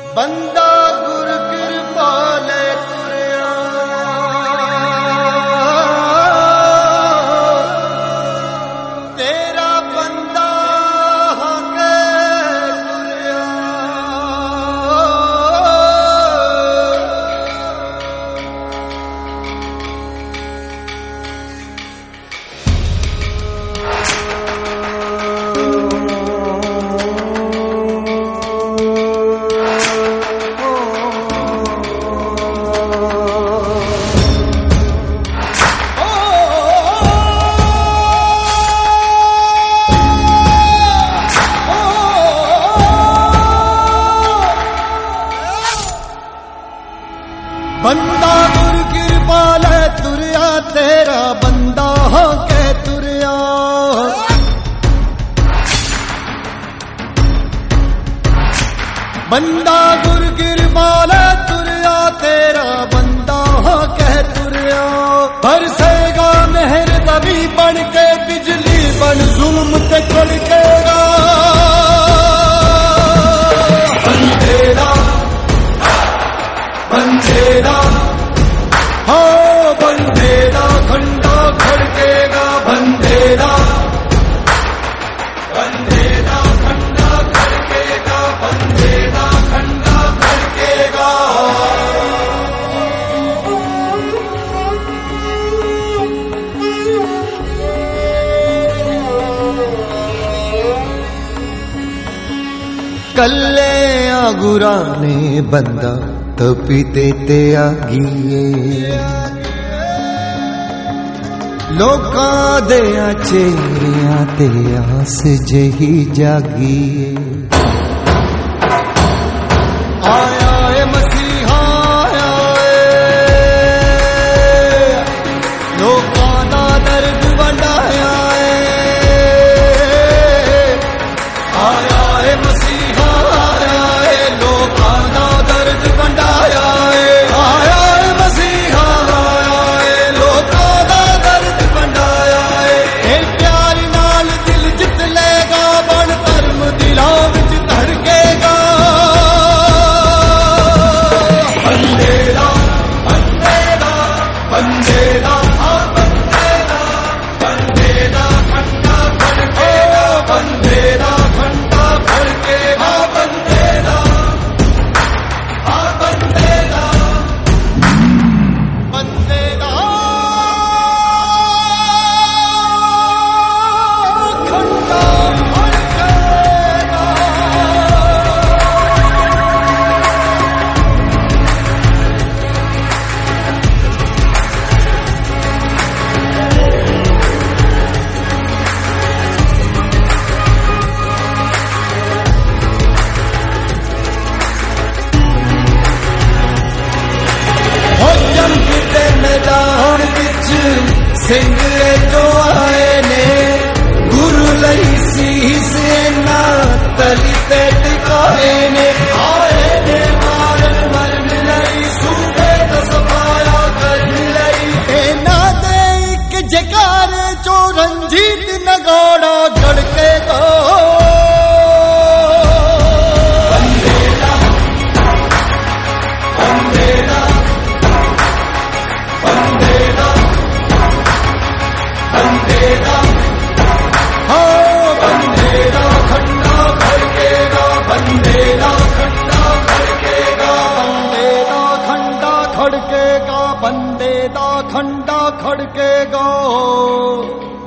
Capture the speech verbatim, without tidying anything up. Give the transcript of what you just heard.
बंदा गुर कृपाले तुरया, तेरा बंदा हके तुरया। बंदा गुर कृपाले तुरया, तेरा बंदा होके तुरया। बंदा गुर कृपाले तुरया, तेरा बंदा होके तुरया। बरसेगा मेहर तभी बन के, बिजली बन जुल्म ते कड़केगा। बंदेरा बंदेरा हो बंदेरा, खंडा खड़केगा। बंदेरा बंदेरा खंडा खड़केगा। बंदेरा खंडा खड़केगा। कल्ले आगुरा ने बंदा तपीते ते आगिए, लोकां दे चेहरियां ते आस जही जागिए। आया ए मसीहा आया ए, लोकां दा दर्द वंडाया ए। आया ए मसीहा आया ए, लोकां दा दर्द वंडाया ए। आया ए मसीहा आया ए, लोकां दा दर्द वंडाया ए। ए प्यार नाल दिल जित लेगा, बन धर्म दिलां विच धड़केगा। बंदेरा बंदेरा बंदेरा बंदेरा बंदेरा खंडा खड़केगा। बंदेरा खंडा खड़केगा। बंदेरा बंदेरा बंदेरा खंडा खड़केगा। हो जंग दे मैदान विच सिंगले जो आए ने, गुरु लई सीस ना तली ते टिकाए ने। आए ने मारन मरन लई, सूबे दा सफाया करन लई। इना दे इक जकारे चो रंजीत नगौड़ा गड़केगा। बंदेरा बंदेरा बंदेरा बंदेरा हो बंदेरा खंडा खड़केगा। बंदेरा खंडा खड़केगा। बंदेरा खंडा खड़केगा। बंदेरा खंडा खड़केगा।